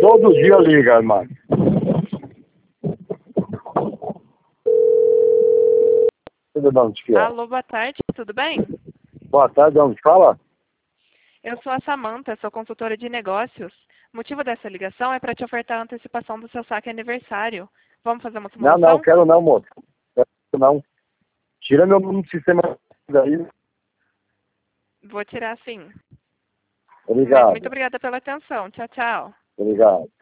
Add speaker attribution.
Speaker 1: todo dia liga, irmão. Tudo bom, onde que é?
Speaker 2: Alô, boa tarde, tudo bem?
Speaker 1: Boa tarde, onde fala?
Speaker 2: Eu sou a Samanta, sou consultora de negócios. O motivo dessa ligação é para te ofertar a antecipação do seu saque aniversário. Vamos fazer uma
Speaker 1: Não,
Speaker 2: simulação?
Speaker 1: quero não, moço. Quero não. Tira meu nome do sistema daí.
Speaker 2: Vou tirar sim. Mas
Speaker 1: Obrigado.
Speaker 2: muito obrigada pela atenção. Tchau, tchau.
Speaker 1: Obrigado.